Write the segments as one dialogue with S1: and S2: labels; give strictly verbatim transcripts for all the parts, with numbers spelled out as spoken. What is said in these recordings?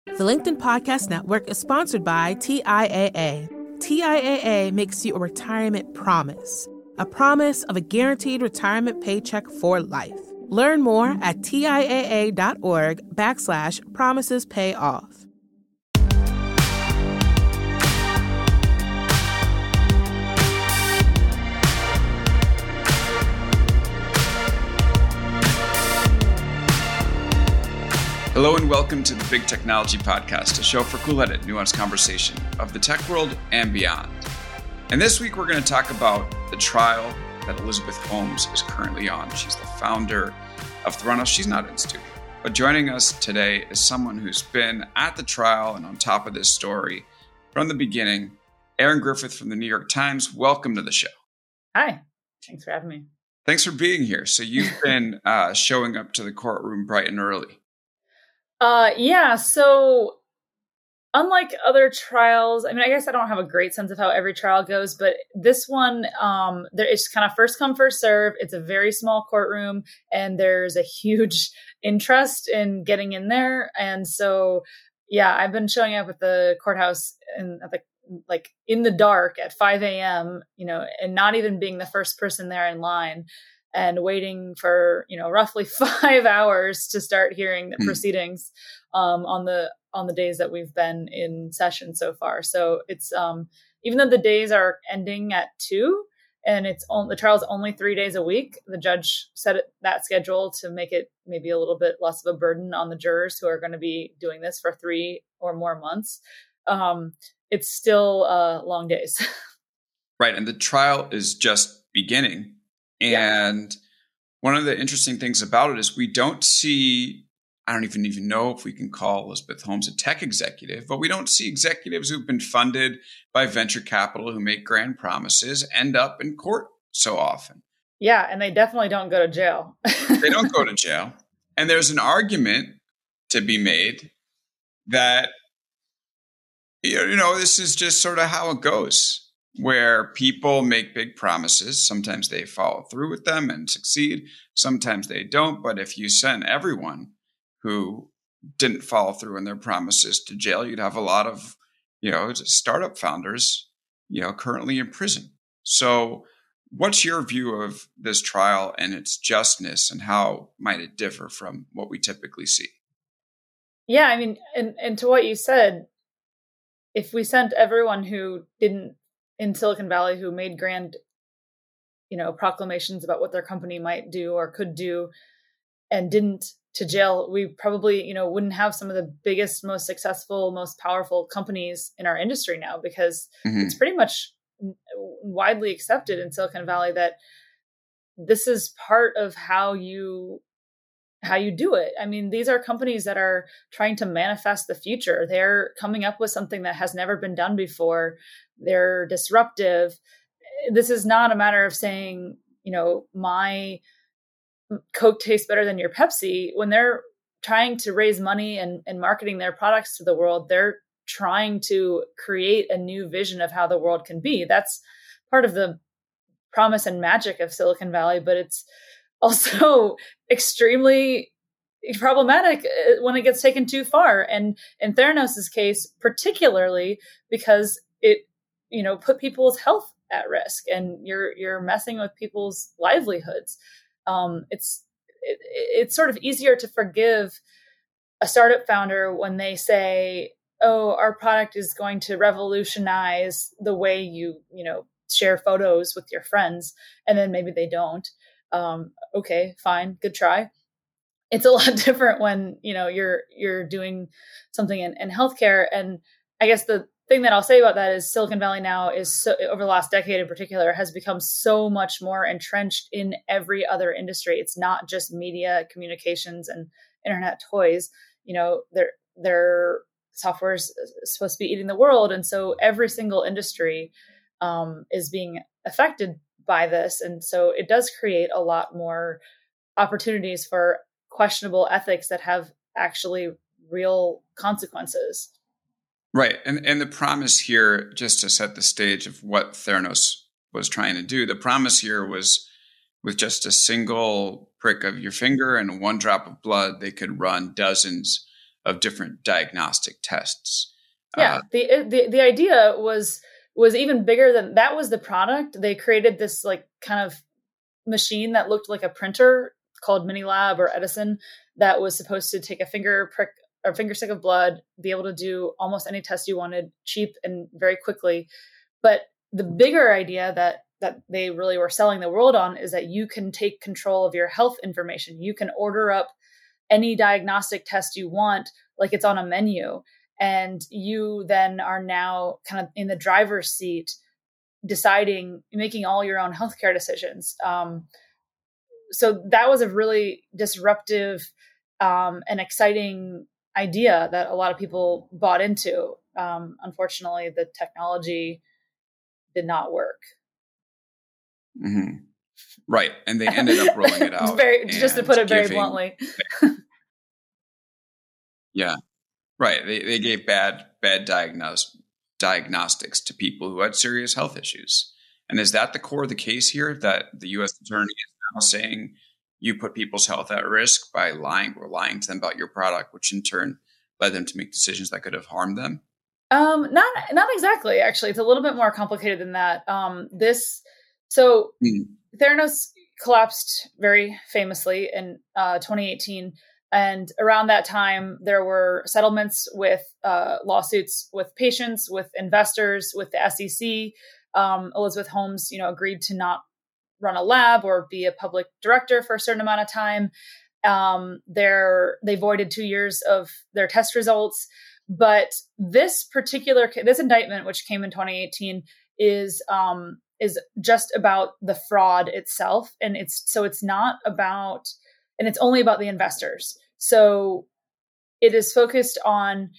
S1: The LinkedIn Podcast Network is sponsored by T I A A. T I A A makes you a retirement promise, a promise of a guaranteed retirement paycheck for life. Learn more at TIAA.org backslash promises pay off.
S2: Hello and welcome to the Big Technology Podcast, a show for cool-headed, nuanced conversation of the tech world and beyond. And this week we're going to talk about the trial that Elizabeth Holmes is currently on. She's the founder of Theranos. She's not in studio, but joining us today is someone who's been at the trial and on top of this story from the beginning. Erin Griffith from the New York Times, welcome to the show.
S3: Hi, thanks for having me.
S2: Thanks for being here. So you've been uh, showing up to the courtroom bright and early.
S3: Uh, yeah, so unlike other trials, I mean, I guess I don't have a great sense of how every trial goes, but this one, um, there is kind of first come, first serve. It's a very small courtroom and there's a huge interest in getting in there. And so, yeah, I've been showing up at the courthouse and at the, like in the dark at five a.m., you know, and not even being the first person there in line, and waiting for, you know, roughly five hours to start hearing the mm. proceedings um, on the on the days that we've been in session so far. So it's um, even though the days are ending at two and it's on, the trial's only three days a week, the judge set it, that schedule to make it maybe a little bit less of a burden on the jurors who are going to be doing this for three or more months. Um, it's still uh, long days.
S2: Right. And the trial is just beginning. And yeah. One of the interesting things about it is we don't see, I don't even even know if we can call Elizabeth Holmes a tech executive, but we don't see executives who've been funded by venture capital who make grand promises end up in court so often.
S3: Yeah, and they definitely don't go to jail.
S2: They don't go to jail. And there's an argument to be made that, you know, this is just sort of how it goes, where people make big promises. Sometimes they follow through with them and succeed. Sometimes they don't. But if you sent everyone who didn't follow through on their promises to jail, you'd have a lot of, you know, startup founders, you know, currently in prison. So what's your view of this trial and its justness, and how might it differ from what we typically see?
S3: Yeah, I mean, and, and to what you said, if we sent everyone who didn't in Silicon Valley who made grand, you know, proclamations about what their company might do or could do and didn't to jail, we probably, you know, wouldn't have some of the biggest, most successful, most powerful companies in our industry now, because mm-hmm. it's pretty much widely accepted in Silicon Valley that this is part of how you how you do it. I mean, these are companies that are trying to manifest the future. They're coming up with something that has never been done before. They're disruptive. This is not a matter of saying, you know, my Coke tastes better than your Pepsi. When they're trying to raise money and, and marketing their products to the world, they're trying to create a new vision of how the world can be. That's part of the promise and magic of Silicon Valley, but it's also extremely problematic when it gets taken too far. And in Theranos's case, particularly because it, you know, put people's health at risk and you're, you're messing with people's livelihoods. Um, it's, it, it's sort of easier to forgive a startup founder when they say, oh, our product is going to revolutionize the way you, you know, share photos with your friends. And then maybe they don't. Um, okay, fine, good try. It's a lot different when, you know, you're, you're doing something in, in healthcare. And I guess the thing that I'll say about that is Silicon Valley now is so, over the last decade in particular, has become so much more entrenched in every other industry. It's not just media, communications, and internet toys. You know, their, their software is supposed to be eating the world. And so every single industry um, is being affected by this. And so it does create a lot more opportunities for questionable ethics that have actually real consequences.
S2: Right. And and the promise here, just to set the stage of what Theranos was trying to do, the promise here was with just a single prick of your finger and one drop of blood, they could run dozens of different diagnostic tests.
S3: Yeah, uh, the, the the idea was was even bigger than that. Was the product. They created this like kind of machine that looked like a printer called Minilab or Edison that was supposed to take a finger prick or finger stick of blood, be able to do almost any test you wanted, cheap and very quickly. But the bigger idea that that they really were selling the world on is that you can take control of your health information. You can order up any diagnostic test you want, like it's on a menu. And you then are now kind of in the driver's seat, deciding, making all your own healthcare decisions. Um, so that was a really disruptive um, and exciting idea that a lot of people bought into. Um, unfortunately, the technology did not work.
S2: Mm-hmm. Right. And they ended up rolling it out.
S3: very, just to put it very
S2: giving,
S3: bluntly.
S2: Yeah. Right. They they gave bad, bad diagnose, diagnostics to people who had serious health issues. And is that the core of the case here, that the U S attorney is now saying you put people's health at risk by lying or lying to them about your product, which in turn led them to make decisions that could have harmed them?
S3: Um, not, not exactly, actually. It's a little bit more complicated than that. Um, this, so mm. Theranos collapsed very famously in uh, twenty eighteen. And around that time, there were settlements with uh, lawsuits with patients, with investors, with the S E C. Um, Elizabeth Holmes, you know, agreed to not run a lab or be a public director for a certain amount of time. Um, they're, they voided two years of their test results. But this particular, this indictment, which came in twenty eighteen, is um, is just about the fraud itself. And it's, so it's not about, and it's only about the investors. So it is focused on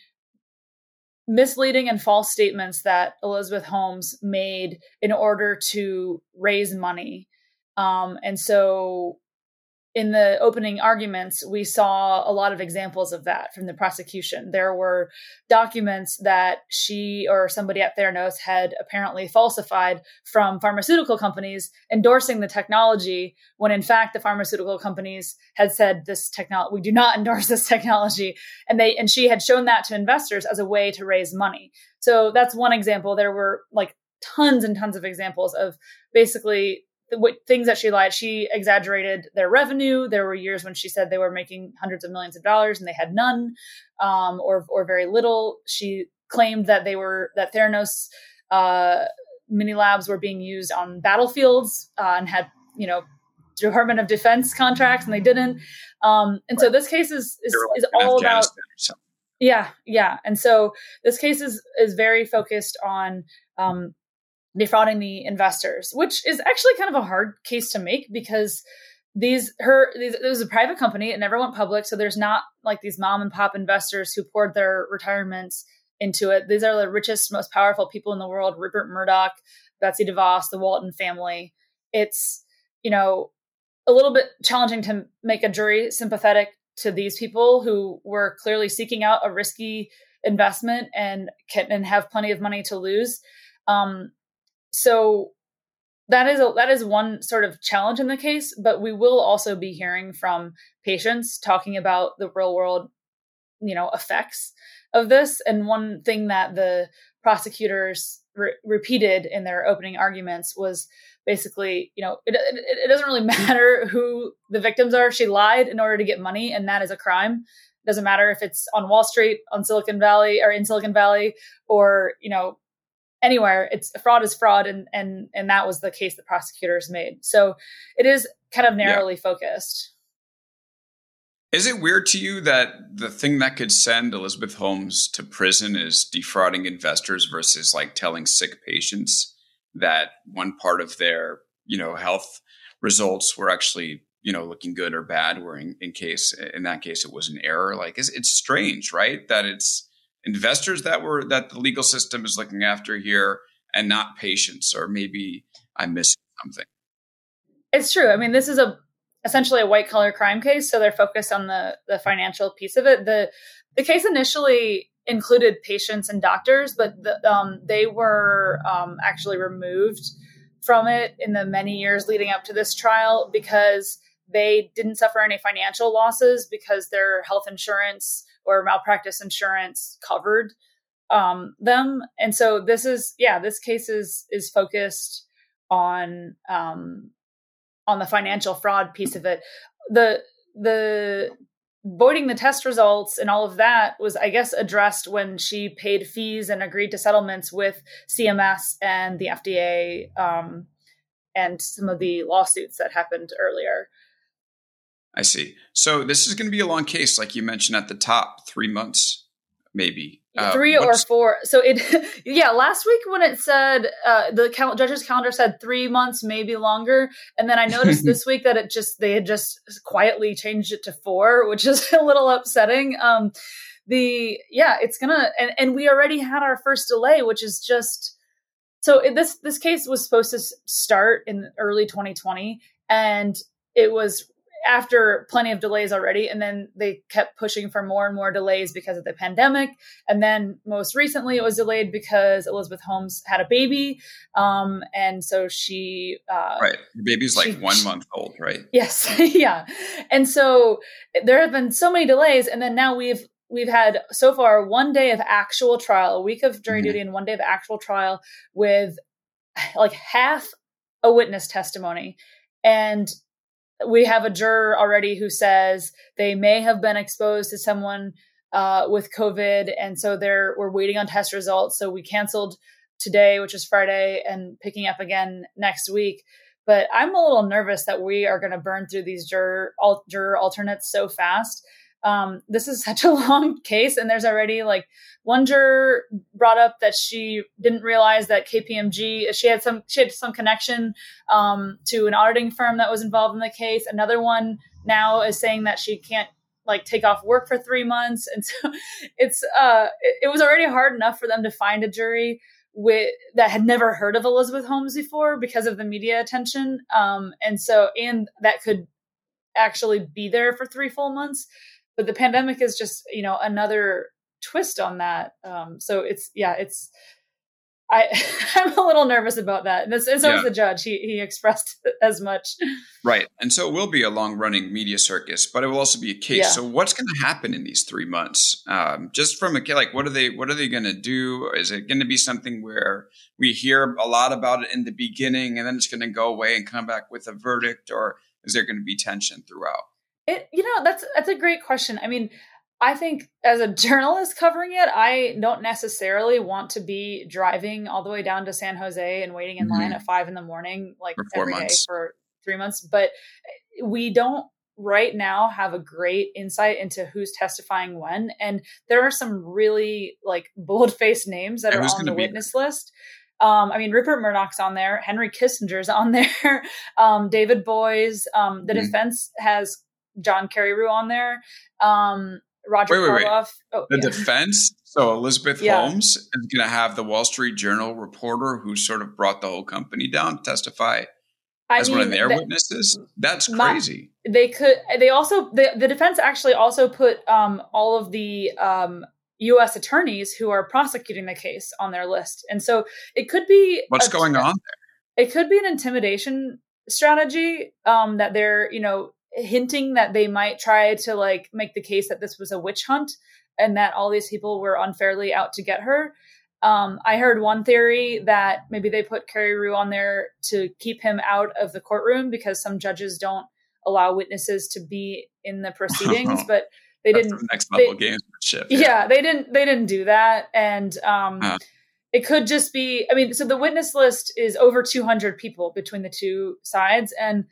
S3: misleading and false statements that Elizabeth Holmes made in order to raise money. Um, and so in the opening arguments, we saw a lot of examples of that from the prosecution. There were documents that she or somebody at Theranos had apparently falsified from pharmaceutical companies endorsing the technology, when in fact the pharmaceutical companies had said this technology, we do not endorse this technology. And they, and she had shown that to investors as a way to raise money. So that's one example. There were like tons and tons of examples of basically what things that she lied. She exaggerated their revenue. There were years when she said they were making hundreds of millions of dollars and they had none, um, or or very little. She claimed that they were that Theranos uh, mini labs were being used on battlefields uh, and had, you know, Department of Defense contracts, and they didn't. Um, and so this case is is, like is all about. Yeah, yeah. And so this case is is very focused on Um, defrauding the investors, which is actually kind of a hard case to make because these her these, it was a private company. It never went public, so there's not like these mom and pop investors who poured their retirements into it. These are the richest, most powerful people in the world: Rupert Murdoch, Betsy DeVos, the Walton family. It's, you know, a little bit challenging to make a jury sympathetic to these people who were clearly seeking out a risky investment and can and have plenty of money to lose. Um, So that is a, that is one sort of challenge in the case, but we will also be hearing from patients talking about the real world, you know, effects of this. And one thing that the prosecutors re- repeated in their opening arguments was basically, you know, it, it, it doesn't really matter who the victims are. She lied in order to get money, and that is a crime. It doesn't matter if it's on Wall Street, on Silicon Valley, or in Silicon Valley, or, you know, anywhere. It's fraud is fraud. And, and, and that was the case the prosecutors made. So it is kind of narrowly yeah. focused.
S2: Is it weird to you that the thing that could send Elizabeth Holmes to prison is defrauding investors versus like telling sick patients that one part of their, you know, health results were actually, you know, looking good or bad, where in, in case, in that case, it was an error? Like, it's, it's strange, right? That it's investors that were that the legal system is looking after here, and not patients. Or maybe I'm missing something.
S3: It's true. I mean, this is a essentially a white collar crime case, so they're focused on the the financial piece of it. the The case initially included patients and doctors, but the, um, they were um, actually removed from it in the many years leading up to this trial because they didn't suffer any financial losses because their health insurance or malpractice insurance covered um, them. And so this is, yeah, this case is, is focused on, um, on the financial fraud piece of it. The, the voiding the test results and all of that was, I guess, addressed when she paid fees and agreed to settlements with C M S and the F D A, um, and some of the lawsuits that happened earlier.
S2: I see. So this is going to be a long case, like you mentioned at the top, three months, maybe. Uh,
S3: three or four. So it, yeah, last week when it said, uh, the cal- judge's calendar said three months, maybe longer. And then I noticed this week that it just, they had just quietly changed it to four, which is a little upsetting. Um, the, yeah, it's gonna, and, and we already had our first delay, which is just, so it, this, this case was supposed to start in early twenty twenty, and it was after plenty of delays already. And then they kept pushing for more and more delays because of the pandemic. And then most recently it was delayed because Elizabeth Holmes had a baby. Um, and so she, uh,
S2: right. The baby's like
S3: she,
S2: one month old, right?
S3: Yes. Yeah. And so there have been so many delays. And then now we've, we've had so far one day of actual trial, a week of jury mm-hmm. duty and one day of actual trial with like half a witness testimony. And we have a juror already who says they may have been exposed to someone uh, with COVID. And so they're, we're waiting on test results. So we canceled today, which is Friday, and picking up again next week. But I'm a little nervous that we are going to burn through these juror, al- juror alternates so fast. Um, this is such a long case. And there's already like one juror brought up that she didn't realize that K P M G, she had some, she had some connection um, to an auditing firm that was involved in the case. Another one now is saying that she can't like take off work for three months. And so it's, uh, it, it was already hard enough for them to find a jury with that had never heard of Elizabeth Holmes before because of the media attention. Um, and so, and that could actually be there for three full months. But the pandemic is just, you know, another twist on that. Um, so it's, yeah, it's, I, I'm a little nervous about that. And, this, and so
S2: yeah.
S3: was the judge. He he expressed as much.
S2: Right. And so it will be a long running media circus, but it will also be a case.
S3: Yeah.
S2: So what's going to happen in these three months? Um, just from a, like, what are they, what are they going to do? Is it going to be something where we hear a lot about it in the beginning and then it's going to go away and come back with a verdict, or is there going to be tension throughout?
S3: It, you know, that's, that's a great question. I mean, I think as a journalist covering it, I don't necessarily want to be driving all the way down to San Jose and waiting in mm-hmm. line at five in the morning, like
S2: for four
S3: every
S2: months.
S3: day for three months. But we don't right now have a great insight into who's testifying when. And there are some really like bold-faced names that
S2: yeah,
S3: are on the witness there? list. Um, I mean, Rupert Murdoch's on there. Henry Kissinger's on there. um, David Boies. Um, the mm-hmm. defense has John Carreyrou on there. Um, Roger
S2: wait, wait,
S3: Karloff.
S2: wait.
S3: Oh,
S2: the
S3: yeah.
S2: defense. So Elizabeth
S3: yeah.
S2: Holmes is going to have the Wall Street Journal reporter who sort of brought the whole company down testify
S3: I
S2: as
S3: mean,
S2: one of their
S3: that,
S2: witnesses. That's
S3: my,
S2: crazy.
S3: They could, they also, the, the defense actually also put um, all of the um, U S attorneys who are prosecuting the case on their list. And so it could be.
S2: What's
S3: a,
S2: going on there?
S3: It could be an intimidation strategy um, that they're, you know, hinting that they might try to like make the case that this was a witch hunt and that all these people were unfairly out to get her. Um, I heard one theory that maybe they put Carreyrou on there to keep him out of the courtroom because some judges don't allow witnesses to be in the proceedings, but they
S2: That's
S3: didn't.
S2: The next level
S3: they,
S2: gamesmanship.
S3: Yeah. yeah, they didn't. They didn't do that, and um,
S2: uh.
S3: it could just be. I mean, so the witness list is over two hundred people between the two sides, and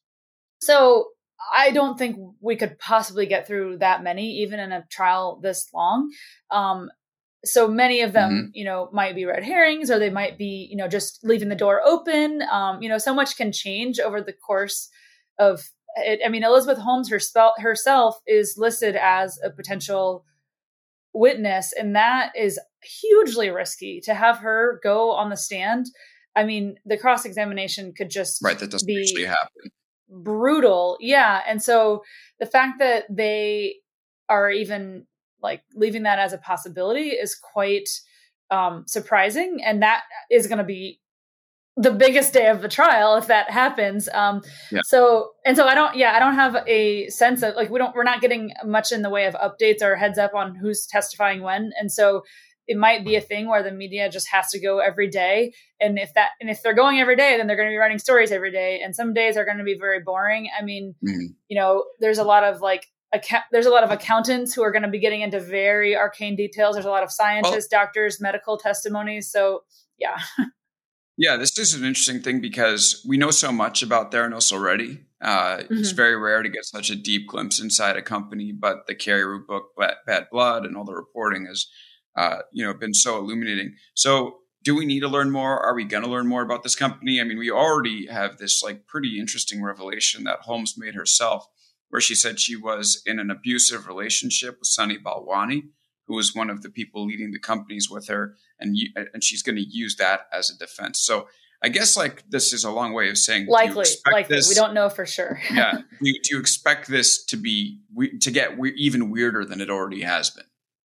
S3: so I don't think we could possibly get through that many, even in a trial this long. Um, so many of them, mm-hmm. you know, might be red herrings, or they might be, you know, just leaving the door open. Um, you know, so much can change over the course of it. I mean, Elizabeth Holmes herself, herself is listed as a potential witness, and that is hugely risky to have her go on the stand. I mean, the cross-examination could just
S2: right. That doesn't
S3: be
S2: actually happen.
S3: Brutal. Yeah. And so the fact that they are even like leaving that as a possibility is quite um, surprising. And that is going to be the biggest day of the trial if that happens. Um,
S2: yeah.
S3: So, and so I don't, yeah, I don't have a sense of like, we don't, we're not getting much in the way of updates or heads up on who's testifying when. And so it might be a thing where the media just has to go every day. And if that, and if they're going every day, then they're going to be writing stories every day. And some days are going to be very boring. I mean, mm-hmm. you know, there's a lot of like, account, there's a lot of accountants who are going to be getting into very arcane details. There's a lot of scientists, well, doctors, medical testimonies. So yeah.
S2: Yeah, this is an interesting thing because we know so much about Theranos already. Uh, mm-hmm. It's very rare to get such a deep glimpse inside a company, but the Carrie Root book, Bad Blood, and all the reporting has, uh, you know, been so illuminating. So, do we need to learn more? Are we going to learn more about this company? I mean, we already have this like pretty interesting revelation that Holmes made herself, where she said she was in an abusive relationship with Sunny Balwani, who was one of the people leading the companies with her, and you, and she's going to use that as a defense. So I guess like this is a long way of saying
S3: likely, likely this, we don't know for sure.
S2: yeah, do you, do you expect this to be to get we- even weirder than it already has been?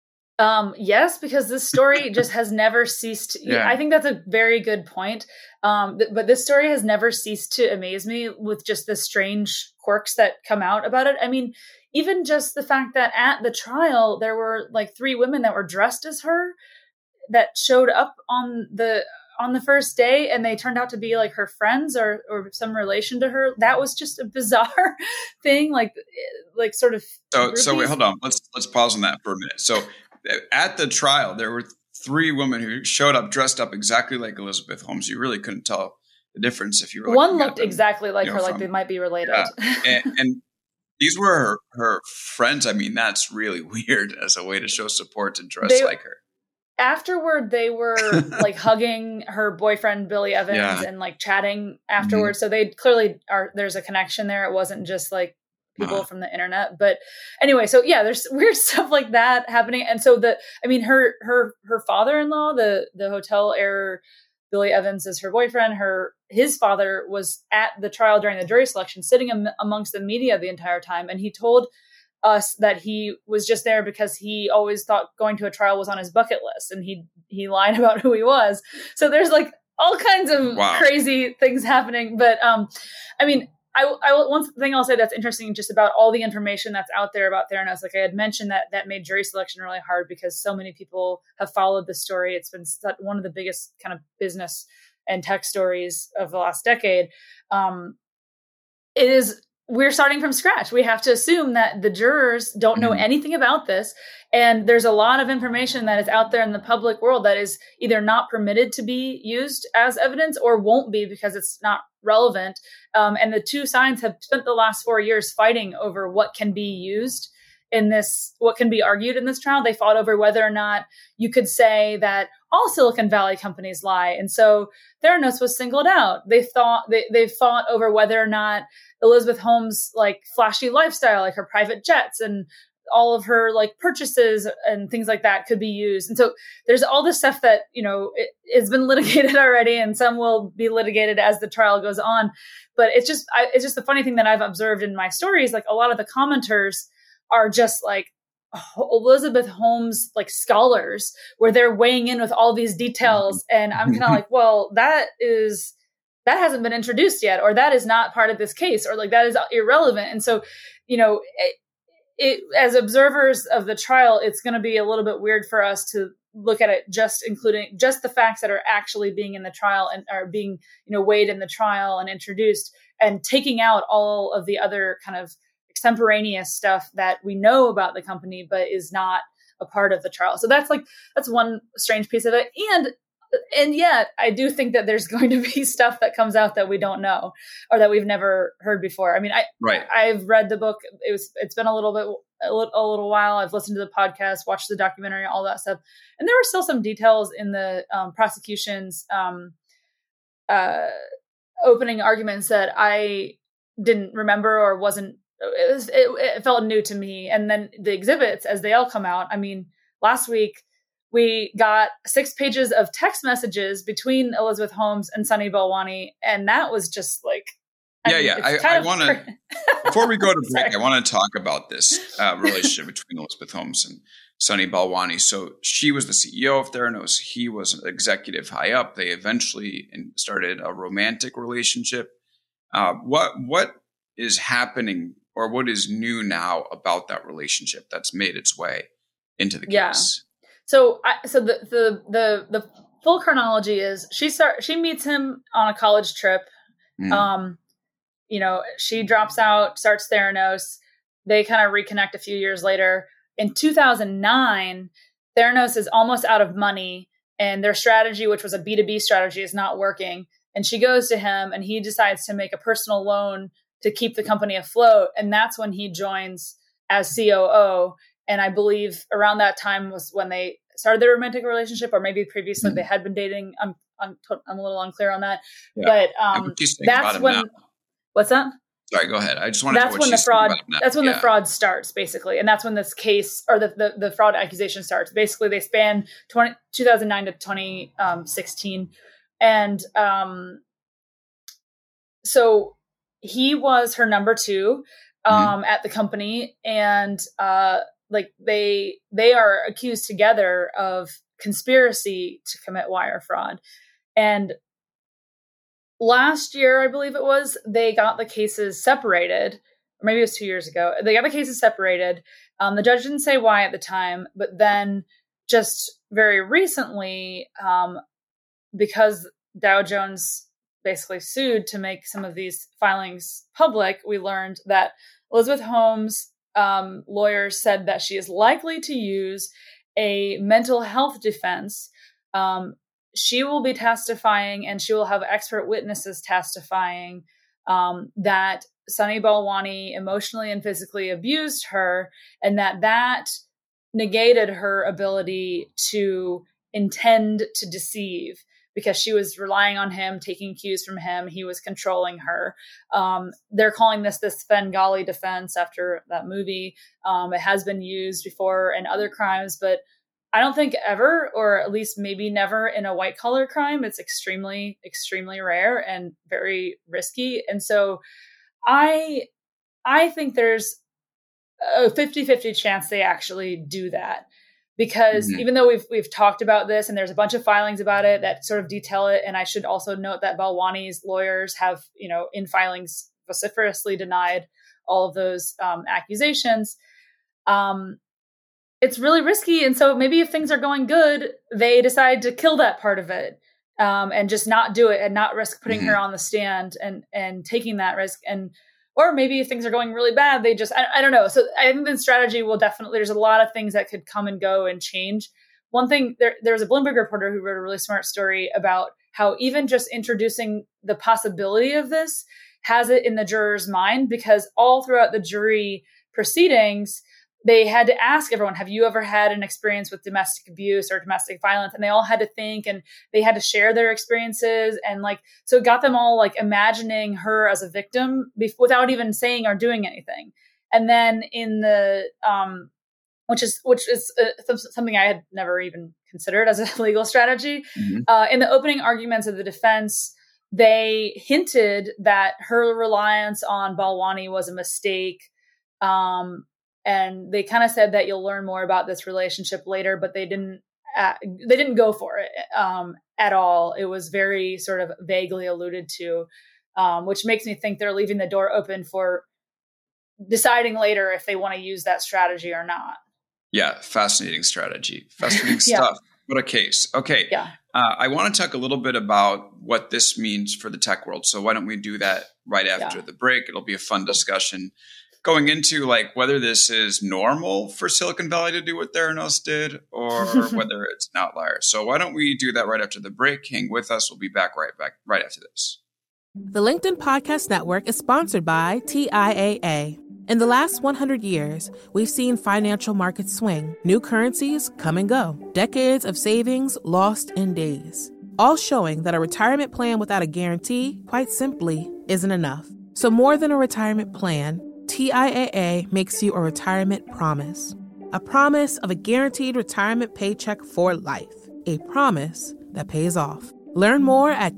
S3: Um, yes, because this story just has never ceased. Yeah. I think that's a very good point. Um, th- but this story has never ceased to amaze me with just the strange quirks that come out about it. I mean, even just the fact that at the trial, there were like three women that were dressed as her that showed up on the, on the first day, and they turned out to be like her friends or, or some relation to her. That was just a bizarre thing. Like, like sort of.
S2: So, groupies. so wait, hold on. Let's, let's pause on that for a minute. So at the trial, there were three women who showed up dressed up exactly like Elizabeth Holmes. You really couldn't tell the difference if you were
S3: one looked them, exactly like you know, her, from, like they might be related.
S2: Yeah. and, and these were her, her friends. I mean, that's really weird as a way to show support to dress they, like her.
S3: Afterward, they were like hugging her boyfriend, Billy Evans, yeah. and like chatting afterwards. Mm-hmm. So they clearly are, there's a connection there. It wasn't just like people uh-huh. from the internet. But anyway, so yeah, there's weird stuff like that happening. And so the, I mean, her, her, her father-in-law, the, the hotel heir, Billy Evans is her boyfriend. Her, his father was at the trial during the jury selection, sitting am- amongst the media the entire time. And he told us that he was just there because he always thought going to a trial was on his bucket list, and he, he lied about who he was. So there's like all kinds of wow. crazy things happening. But, um, I mean, I, I, one thing I'll say that's interesting just about all the information that's out there about Theranos, like I had mentioned, that that made jury selection really hard because so many people have followed the story. It's been one of the biggest kind of business and tech stories of the last decade. Um, it is, we're starting from scratch. We have to assume that the jurors don't know anything about this. And there's a lot of information that is out there in the public world that is either not permitted to be used as evidence or won't be because it's not relevant. Um, and the two sides have spent the last four years fighting over what can be used in this, what can be argued in this trial. They fought over whether or not you could say that all Silicon Valley companies lie. And so Theranos was singled out. They thought they, they fought over whether or not Elizabeth Holmes' like flashy lifestyle, like her private jets and all of her like purchases and things like that could be used. And so there's all this stuff that, you know, it, it's been litigated already, and some will be litigated as the trial goes on. But it's just, I, it's just the funny thing that I've observed in my stories. Like a lot of the commenters are just like Elizabeth Holmes, like scholars, where they're weighing in with all these details. And I'm kind of like, well, that is, that hasn't been introduced yet, or that is not part of this case, or like that is irrelevant. And so, you know, it, it as observers of the trial, it's going to be a little bit weird for us to look at it just including just the facts that are actually being in the trial and are being, you know, weighed in the trial and introduced, and taking out all of the other kind of extemporaneous stuff that we know about the company, but is not a part of the trial. So that's like, that's one strange piece of it. And And yet, I do think that there's going to be stuff that comes out that we don't know or that we've never heard before. I mean, I,
S2: right.
S3: I've read the book. It was, it's been a little bit, a little, a little while. I've listened to the podcast, watched the documentary, all that stuff. And there were still some details in the um, prosecution's um, uh, opening arguments that I didn't remember or wasn't, it, was, it, it felt new to me. And then the exhibits, as they all come out, I mean, last week, we got six pages of text messages between Elizabeth Holmes and Sunny Balwani. And that was just like,
S2: yeah, I mean, yeah. I, I want to, before we go to break, I want to talk about this uh, relationship between Elizabeth Holmes and Sunny Balwani. So she was the C E O of Theranos. He was an executive high up. They eventually started a romantic relationship. Uh, what what is happening, or what is new now about that relationship that's made its way into the
S3: yeah.
S2: case?
S3: So, I, so the, the the the full chronology is she start she meets him on a college trip. Mm. Um, you know, she drops out, starts Theranos. They kind of reconnect a few years later. In two thousand nine, Theranos is almost out of money, and their strategy, which was a B two B strategy, is not working. And she goes to him, and he decides to make a personal loan to keep the company afloat. And that's when he joins as C O O. And I believe around that time was when they started their romantic relationship, or maybe previously mm-hmm. they had been dating. I'm, I'm, I'm a little unclear on that. Yeah. But um, that's when, now. What's that?
S2: Sorry, go ahead. I just wanted
S3: that's
S2: to
S3: when the fraud, that's when yeah. the fraud starts, basically. And that's when this case, or the, the, the fraud accusation starts. Basically, they span twenty, two thousand nine to twenty sixteen. And um, so he was her number two um, mm-hmm. at the company. And uh, like they they are accused together of conspiracy to commit wire fraud. And last year, I believe it was, they got the cases separated, or maybe it was two years ago. They got the cases separated. Um, the judge didn't say why at the time, but then just very recently, um, because Dow Jones basically sued to make some of these filings public, we learned that Elizabeth Holmes' um, lawyers said that she is likely to use a mental health defense. Um, she will be testifying, and she will have expert witnesses testifying um, that Sunny Balwani emotionally and physically abused her, and that that negated her ability to intend to deceive, because she was relying on him, taking cues from him. He was controlling her. Um, they're calling this the Svengali defense after that movie. Um, it has been used before in other crimes, but I don't think ever, or at least maybe never, in a white collar crime. It's extremely, extremely rare and very risky. And so I, I think there's a fifty-fifty chance they actually do that. Because mm-hmm. even though we've we've talked about this, and there's a bunch of filings about it that sort of detail it, and I should also note that Balwani's lawyers have, you know, in filings vociferously denied all of those um, accusations. Um, it's really risky, and so maybe if things are going good, they decide to kill that part of it um, and just not do it and not risk putting mm-hmm. her on the stand and and taking that risk. And or maybe if things are going really bad, they just, I, I don't know. So I think the strategy will definitely, there's a lot of things that could come and go and change. One thing, there, there was a Bloomberg reporter who wrote a really smart story about how even just introducing the possibility of this has it in the juror's mind, because all throughout the jury proceedings, they had to ask everyone, have you ever had an experience with domestic abuse or domestic violence? And they all had to think, and they had to share their experiences. And like, so it got them all like imagining her as a victim be- without even saying or doing anything. And then in the, um, which is, which is uh, something I had never even considered as a legal strategy. Mm-hmm. Uh, in the opening arguments of the defense, they hinted that her reliance on Balwani was a mistake. Um, And they kind of said that you'll learn more about this relationship later, but they didn't. Uh, they didn't go for it um, at all. It was very sort of vaguely alluded to, um, which makes me think they're leaving the door open for deciding later if they want to use that strategy or not.
S2: Yeah, fascinating strategy, fascinating yeah. stuff. What a case. Okay,
S3: yeah.
S2: uh, I want to talk a little bit about what this means for the tech world. So why don't we do that right after yeah. the break? It'll be a fun discussion. Going into like whether this is normal for Silicon Valley to do what Theranos did, or whether it's an outlier. So why don't we do that right after the break? Hang with us. We'll be back right back right after this.
S1: The LinkedIn Podcast Network is sponsored by T I A A. In the last one hundred years, we've seen financial markets swing, new currencies come and go, decades of savings lost in days, all showing that a retirement plan without a guarantee, quite simply, isn't enough. So more than a retirement plan, T I A A makes you a retirement promise. A promise of a guaranteed retirement paycheck for life. A promise that pays off. Learn more at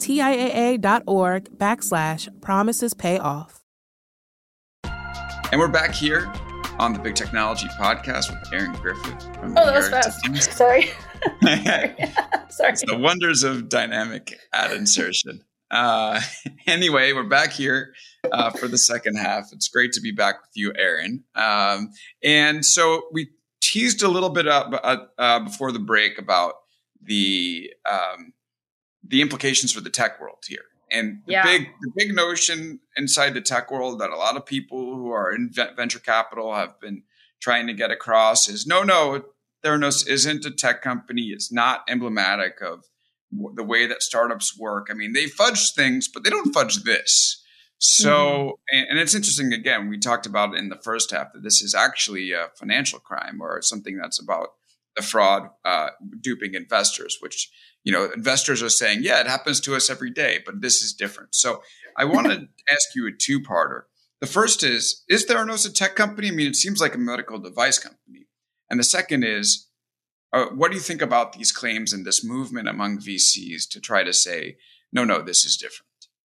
S1: TIAA.org backslash promises pay off.
S2: And we're back here on the Big Technology Podcast with Erin Griffith. From
S3: oh, that was fast. Sorry. Sorry. Sorry.
S2: It's the wonders of dynamic ad insertion. Uh, anyway, we're back here uh, for the second half. It's great to be back with you, Erin. Um, and so we teased a little bit up uh, uh, before the break about the um, the implications for the tech world here. And the
S3: yeah. big
S2: the big notion inside the tech world that a lot of people who are in venture capital have been trying to get across is no, no, Theranos isn't a tech company. It's not emblematic of w- the way that startups work. I mean, they fudge things, but they don't fudge this. So, mm-hmm. and, and it's interesting, again, we talked about it in the first half, that this is actually a financial crime or something that's about the fraud, uh, duping investors, which, you know, investors are saying, yeah, it happens to us every day, but this is different. So I want to ask you a two-parter. The first is, is Theranos a tech company? I mean, it seems like a medical device company. And the second is, uh, what do you think about these claims and this movement among V Cs to try to say, no, no, this is different?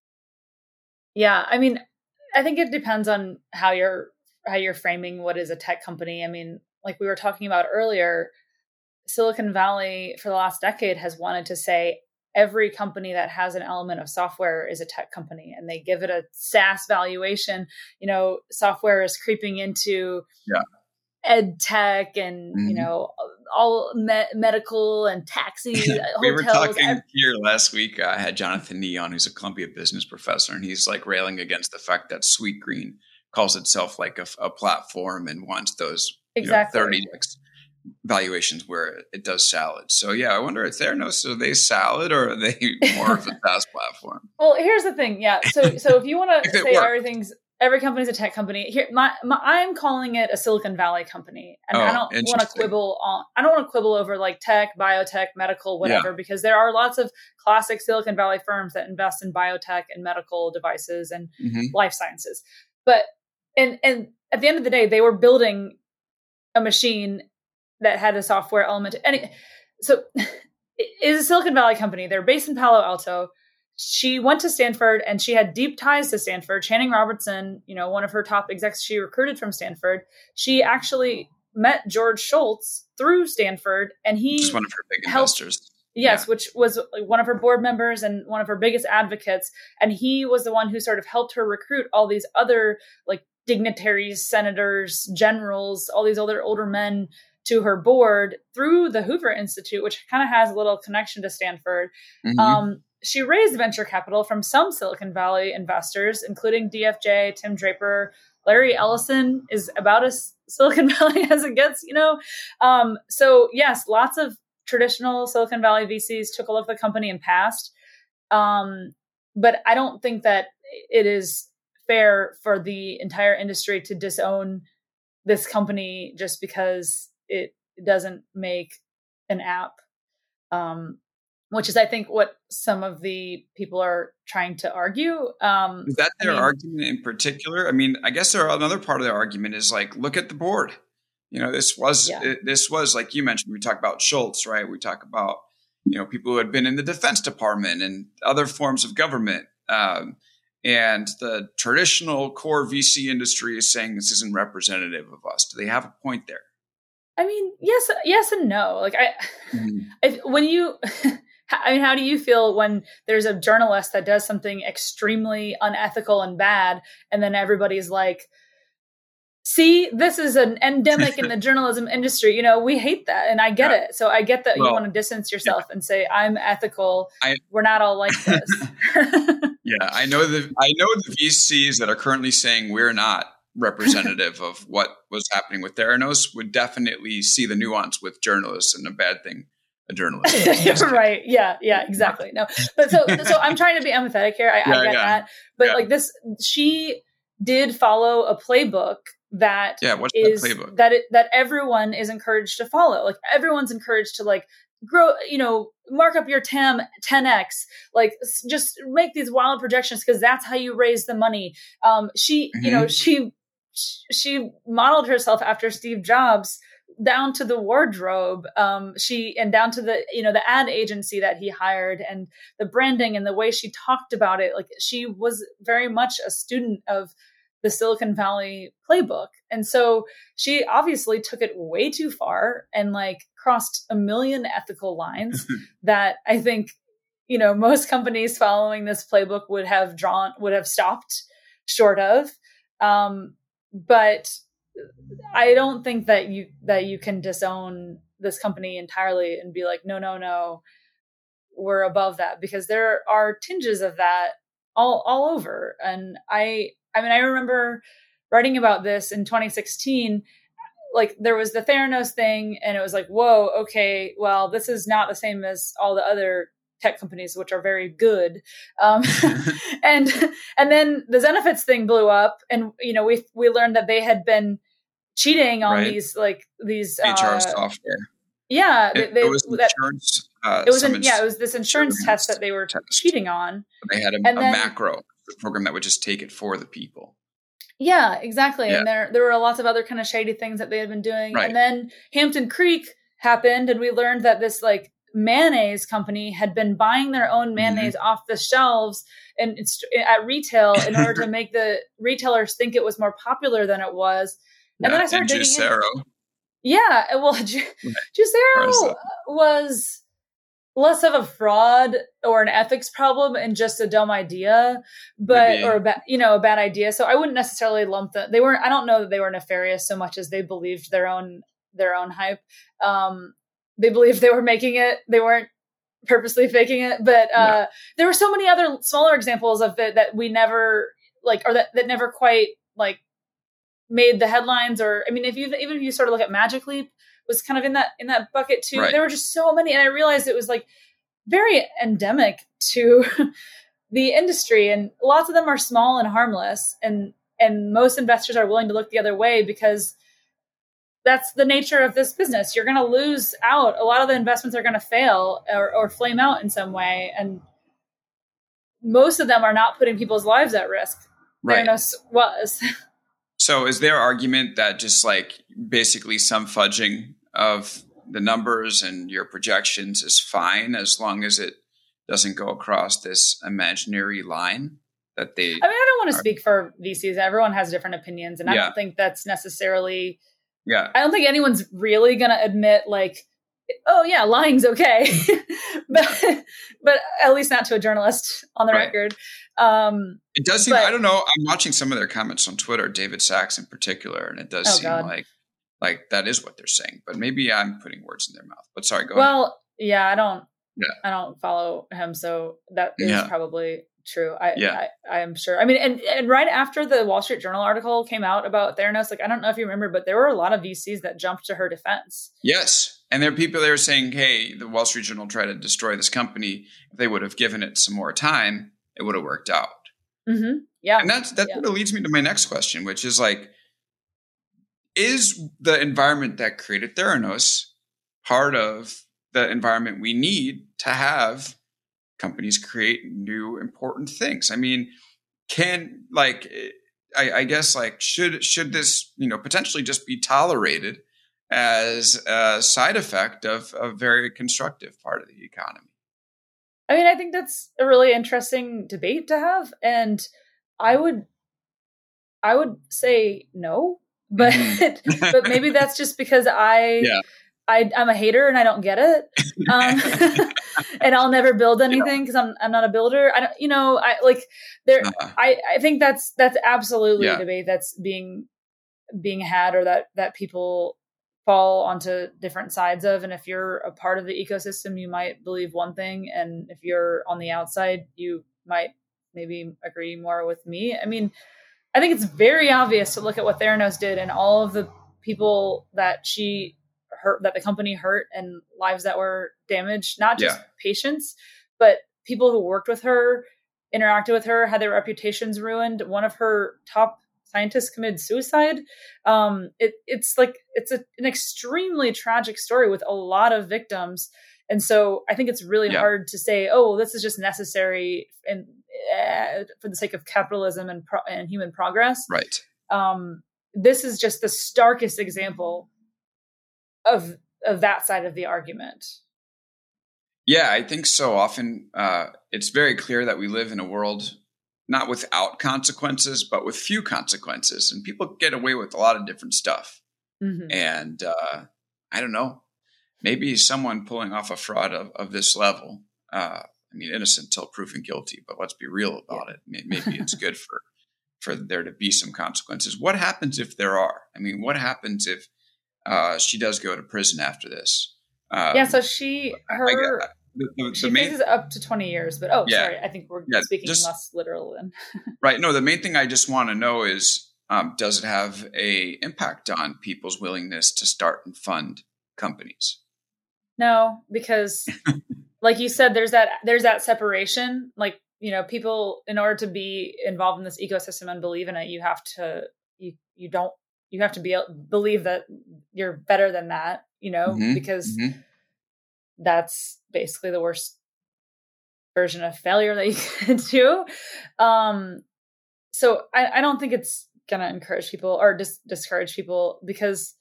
S3: Yeah, I mean, I think it depends on how you're how you're framing what is a tech company. I mean, like we were talking about earlier, Silicon Valley for the last decade has wanted to say every company that has an element of software is a tech company, and they give it a SaaS valuation. You know, software is creeping into
S2: yeah.
S3: ed tech and, mm-hmm. you know, all me- medical and taxi
S2: we
S3: hotels.
S2: We were talking I- here last week. I had Jonathan Nee on, who's a Columbia business professor, and he's like railing against the fact that Sweetgreen calls itself like a, a platform and wants those
S3: exactly.
S2: you know, thirty x valuations where it does salad. So yeah, I wonder if Theranos, are they salad or are they more of a SaaS platform?
S3: Well, here's the thing. Yeah. So, so if you want to say everything's, every company's a tech company here, my, my, I'm calling it a Silicon Valley company. And
S2: oh,
S3: I don't want to quibble on, I don't want to quibble over like tech, biotech, medical, whatever, yeah. because there are lots of classic Silicon Valley firms that invest in biotech and medical devices and mm-hmm. life sciences. But, and, and at the end of the day, they were building a machine that had a software element. And so it is a Silicon Valley company. They're based in Palo Alto. She went to Stanford and she had deep ties to Stanford. Channing Robertson, you know, one of her top execs, she recruited from Stanford. She actually met George Shultz through Stanford, and he
S2: Just one of her big
S3: helped,
S2: investors.
S3: Yes,
S2: yeah.
S3: which was one of her board members and one of her biggest advocates. And he was the one who sort of helped her recruit all these other like dignitaries, senators, generals, all these other older men to her board through the Hoover Institute, which kind of has a little connection to Stanford. Mm-hmm. Um, she raised venture capital from some Silicon Valley investors, including D F J, Tim Draper. Larry Ellison is about as Silicon Valley as it gets, you know? Um, so yes, lots of traditional Silicon Valley V Cs took a look at the company and passed. Um, but I don't think that it is fair for the entire industry to disown this company just because it doesn't make an app, um, which is, I think, what some of the people are trying to argue. Um,
S2: is that their
S3: I mean,
S2: argument in particular? I mean, I guess there are another part of their argument is like, look at the board. You know, this was
S3: yeah.
S2: it, this was like you mentioned. We talk about Schultz, right? We talk about you know people who had been in the Defense Department and other forms of government. Um, and the traditional core V C industry is saying this isn't representative of us. Do they have a point there?
S3: I mean, yes, yes and no. Like I, mm-hmm. if, when you, I mean, how do you feel when there's a journalist that does something extremely unethical and bad, and then everybody's like, see, this is an endemic in the journalism industry. You know, we hate that. And I get yeah. it. So I get that well, you want to distance yourself yeah. and say, I'm ethical. I, We're not all like this.
S2: yeah, I know the I know the V Cs that are currently saying we're not representative of what was happening with Theranos would definitely see the nuance with journalists and a bad thing a journalist.
S3: Right. Yeah. Yeah, exactly. No, but so, so I'm trying to be empathetic here. I, yeah, I get yeah. that. But yeah. like this, she did follow a playbook that
S2: yeah, what's
S3: is
S2: that playbook?
S3: that it, that everyone is encouraged to follow. Like everyone's encouraged to like grow, you know, mark up your T A M ten x, like just make these wild projections because that's how you raise the money. Um, she, mm-hmm. you know, she, she modeled herself after Steve Jobs down to the wardrobe. Um, she, and down to the, you know, the ad agency that he hired and the branding and the way she talked about it. Like she was very much a student of the Silicon Valley playbook. And so she obviously took it way too far and like crossed a million ethical lines that I think, you know, most companies following this playbook would have drawn, would have stopped short of. Um, but I don't think that you, that you can disown this company entirely and be like, no, no, no, we're above that, because there are tinges of that all, all over. And I, I mean, I remember writing about this in twenty sixteen, like there was the Theranos thing and it was like, whoa, okay, well, this is not the same as all the other tech companies, which are very good. Um, and, and then the Zenefits thing blew up and, you know, we, we learned that they had been cheating on
S2: right.
S3: these, like these,
S2: H R
S3: uh,
S2: software.
S3: Yeah.
S2: It,
S3: they,
S2: it was
S3: that,
S2: insurance. Uh,
S3: it was, an, yeah, it was this insurance, insurance test that they were
S2: test.
S3: cheating on.
S2: They had a,
S3: and
S2: a
S3: then,
S2: macro program that would just take it for the people.
S3: Yeah, exactly.
S2: Yeah.
S3: And there there were lots of other kind of shady things that they had been doing.
S2: Right.
S3: And then Hampton Creek happened and we learned that this like mayonnaise company had been buying their own mayonnaise mm-hmm. off the shelves and it's at retail in order to make the retailers think it was more popular than it was. And
S2: yeah,
S3: then I started
S2: and
S3: digging
S2: Juicero.
S3: in. Yeah, well, Ju- right. Juicero was less of a fraud or an ethics problem and just a dumb idea, but, Maybe. or a bad, you know, a bad idea. So I wouldn't necessarily lump them. They weren't, I don't know that they were nefarious so much as they believed their own, their own hype. Um, they believed they were making it. They weren't purposely faking it, but, uh, yeah. there were so many other smaller examples of it that we never like, or that, that never quite like made the headlines. Or, I mean, if you, even if you sort of look at Magic Leap, was kind of in that in that bucket too. Right. There were just so many, and I realized it was like very endemic to the industry, and lots of them are small and harmless, and and most investors are willing to look the other way because that's the nature of this business. You're going to lose out. A lot of the investments are going to fail or, or flame out in some way, and most of them are not putting people's lives at risk.
S2: Right.
S3: Theranos was.
S2: So is their argument that just like basically some fudging of the numbers and your projections is fine as long as it doesn't go across this imaginary line that they... I mean,
S3: I don't want to are, speak for V Cs. Everyone has different opinions. And I
S2: yeah.
S3: don't think that's necessarily...
S2: Yeah.
S3: I don't think anyone's really going to admit like, oh yeah, lying's okay. but but at least not to a journalist on the right. record. Um,
S2: it does seem, but, I don't know, I'm watching some of their comments on Twitter, David Sachs in particular, and it does oh seem God. like like that is what they're saying. But maybe I'm putting words in their mouth. But sorry, go
S3: well,
S2: ahead.
S3: Well, yeah, I don't
S2: yeah.
S3: I don't follow him, so that is
S2: yeah.
S3: probably true. I,
S2: yeah.
S3: I I am sure. I mean, and, and right after the Wall Street Journal article came out about Theranos, like I don't know if you remember, but there were a lot of V Cs that jumped to her defense.
S2: Yes. And there are people there saying, hey, the Wall Street Journal tried to destroy this company. If they would have given it some more time, it would have worked out.
S3: Mm-hmm. Yeah.
S2: And that's, that
S3: yeah.
S2: sort of leads me to my next question, which is like, is the environment that created Theranos part of the environment we need to have companies create new important things? I mean, can like, I, I guess like, should, should this, you know, potentially just be tolerated as a side effect of a very constructive part of the economy?
S3: I mean, I think that's a really interesting debate to have. And I would, I would say no, but, mm-hmm. but maybe that's just because I,
S2: yeah.
S3: I, I'm a hater and I don't get it. Um, and I'll never build anything because yeah. I'm, I'm not a builder. I don't, you know, I like there, uh-huh. I, I think that's, that's absolutely yeah. a debate that's being, being had, or that, that people fall onto different sides of. And if you're a part of the ecosystem, you might believe one thing. And if you're on the outside, you might maybe agree more with me. I mean, I think it's very obvious to look at what Theranos did and all of the people that she hurt, that the company hurt, and lives that were damaged, not just yeah. patients, but people who worked with her, interacted with her, had their reputations ruined. One of her top scientists committed suicide. Um, it, it's like, it's a, an extremely tragic story with a lot of victims. And so I think it's really yeah. hard to say, oh, well, this is just necessary and uh, for the sake of capitalism and, pro- and human progress.
S2: Right.
S3: Um, this is just the starkest example of, of that side of the argument.
S2: Yeah, I think so often uh, it's very clear that we live in a world not without consequences, but with few consequences. And people get away with a lot of different stuff. Mm-hmm. And uh, I don't know, maybe someone pulling off a fraud of, of this level, uh, I mean, innocent until proven guilty, but let's be real about yeah. it. Maybe it's good for, for there to be some consequences. What happens if there are? I mean, what happens if uh, she does go to prison after this? Um,
S3: yeah, so she, her... The, the, she the main, faces up to twenty years, but oh, yeah, sorry. I think we're yeah, speaking just, less literal then.
S2: Right. No, the main thing I just want to know is, um, does it have a impact on people's willingness to start and fund companies?
S3: No, because like you said, there's that, there's that separation. Like, you know, people, in order to be involved in this ecosystem and believe in it, you have to, you, you don't, you have to be believe that you're better than that, you know, mm-hmm, because mm-hmm. that's basically the worst version of failure that you can do. Um, so I, I don't think it's going to encourage people or dis- discourage people, because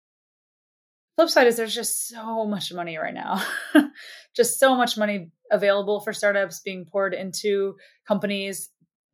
S3: flip side is there's just so much money right now, just so much money available for startups being poured into companies,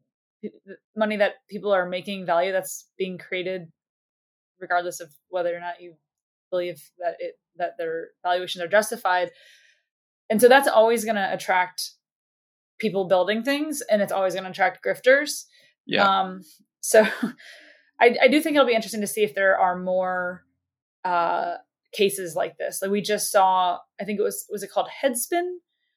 S3: money that people are making, value that's being created, regardless of whether or not you believe that it, that their valuations are justified. And so that's always going to attract people building things, and it's always going to attract grifters. Yeah. Um, so I, I do think it'll be interesting to see if there are more uh, cases like this. Like we just saw, I think it was, was it called Headspin?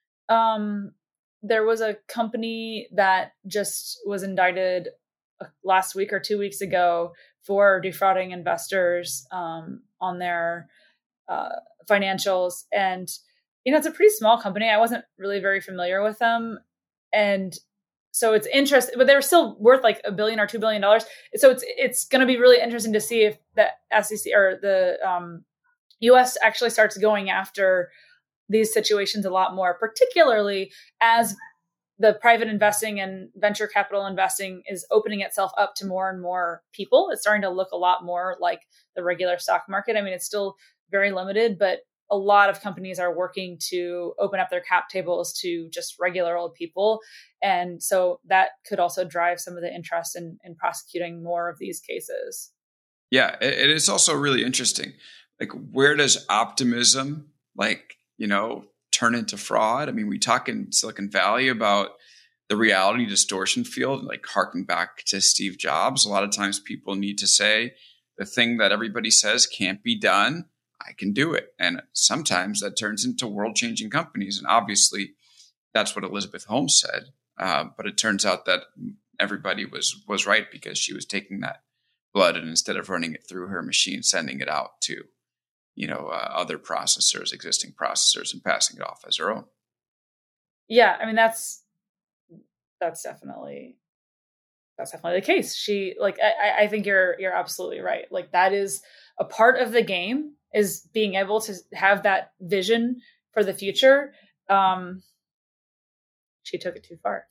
S3: Um, there was a company that just was indicted last week or two weeks ago for defrauding investors um, on their uh, financials. And you know, it's a pretty small company. I wasn't really very familiar with them. And so it's interesting, but they're still worth like a billion or two billion dollars. So it's, it's going to be really interesting to see if the S E C or the um, U S actually starts going after these situations a lot more, particularly as the private investing and venture capital investing is opening itself up to more and more people. It's starting to look a lot more like the regular stock market. I mean, it's still very limited, but a lot of companies are working to open up their cap tables to just regular old people. And so that could also drive some of the interest in, in prosecuting more of these cases.
S2: Yeah, it, it is also really interesting. Like, where does optimism, like, you know, turn into fraud? I mean, we talk in Silicon Valley about the reality distortion field, like harking back to Steve Jobs. A lot of times people need to say the thing that everybody says can't be done, I can do it. And sometimes that turns into world-changing companies. And obviously that's what Elizabeth Holmes said. Uh, but it turns out that everybody was was right, because she was taking that blood and instead of running it through her machine, sending it out to, you know, uh, other processors, existing processors, and passing it off as her own.
S3: Yeah. I mean, that's, that's definitely, that's definitely the case. She like, I, I think you're, you're absolutely right. Like that is a part of the game, is being able to have that vision for the future. Um, she took it too far.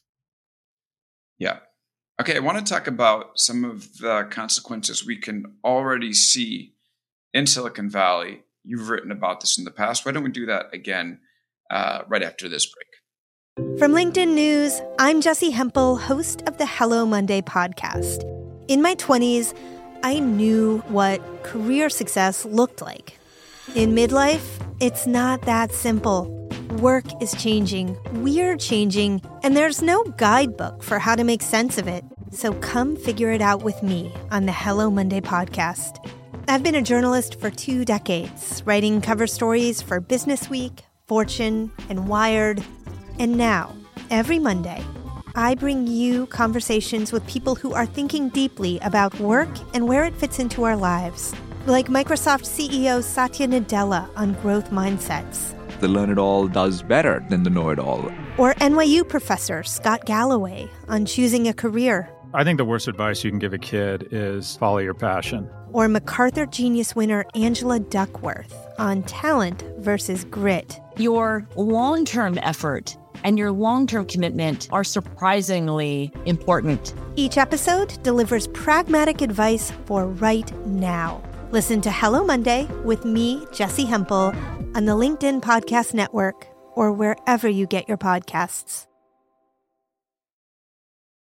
S2: Yeah. Okay. I want to talk about some of the consequences we can already see in Silicon Valley. You've written about this in the past. Why don't we do that again uh, right after this break?
S4: From LinkedIn News, I'm Jessie Hempel, host of the Hello Monday podcast. In my twenties, I knew what career success looked like. In midlife, it's not that simple. Work is changing, we're changing, and there's no guidebook for how to make sense of it. So come figure it out with me on the Hello Monday podcast. I've been a journalist for two decades, writing cover stories for Business Week, Fortune, and Wired. And now, every Monday, I bring you conversations with people who are thinking deeply about work and where it fits into our lives. Like Microsoft C E O Satya Nadella on growth mindsets.
S5: The learn-it-all does better than the know-it-all.
S4: Or N Y U professor Scott Galloway on choosing a career.
S6: I think the worst advice you can give a kid is follow your passion.
S4: Or MacArthur Genius winner Angela Duckworth on talent versus grit.
S7: Your long-term effort and your long-term commitment are surprisingly important.
S4: Each episode delivers pragmatic advice for right now. Listen to Hello Monday with me, Jessie Hempel, on the LinkedIn Podcast Network or wherever you get your podcasts.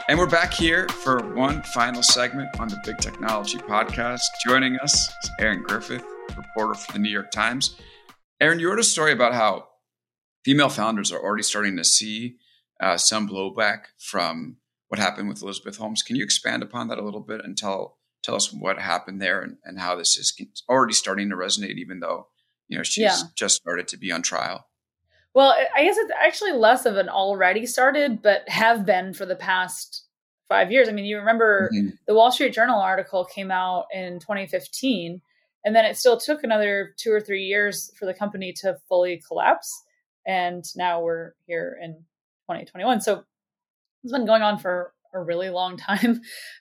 S2: And we're back here for one final segment on the Big Technology Podcast. Joining us is Erin Griffith, reporter for the New York Times. Erin, you wrote a story about how female founders are already starting to see uh, some blowback from what happened with Elizabeth Holmes. Can you expand upon that a little bit and tell tell us what happened there and, and how this is already starting to resonate, even though, you know, she's yeah. just started to be on trial?
S3: Well, I guess it's actually less of an already started, but have been for the past five years. I mean, you remember mm-hmm. the Wall Street Journal article came out in twenty fifteen, and then it still took another two or three years for the company to fully collapse. And now we're here in twenty twenty-one. So it's been going on for a really long time.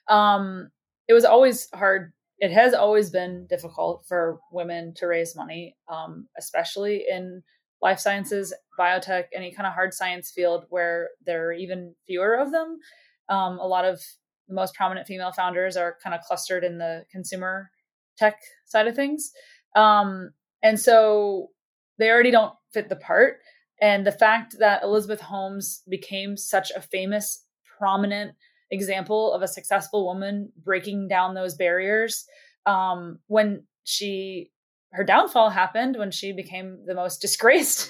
S3: Um, it was always hard. It has always been difficult for women to raise money, um, especially in life sciences, biotech, any kind of hard science field where there are even fewer of them. Um, a lot of the most prominent female founders are kind of clustered in the consumer tech side of things. Um, and so they already don't fit the part. And the fact that Elizabeth Holmes became such a famous, prominent example of a successful woman breaking down those barriers, um, when she, her downfall happened, when she became the most disgraced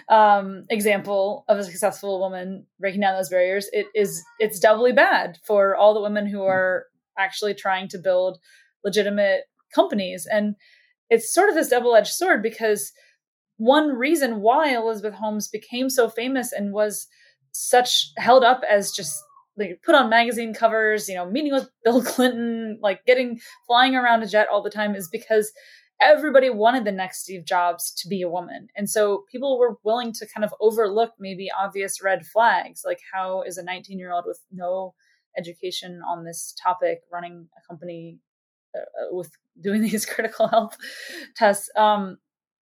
S3: um, example of a successful woman breaking down those barriers, it is, it's doubly bad for all the women who are actually trying to build legitimate companies. And it's sort of this double-edged sword, because one reason why Elizabeth Holmes became so famous and was such held up as just like put on magazine covers, you know, meeting with Bill Clinton, like getting flying around a jet all the time, is because everybody wanted the next Steve Jobs to be a woman. And so people were willing to kind of overlook maybe obvious red flags, like how is a nineteen year old with no education on this topic running a company uh, with doing these critical health tests. Um,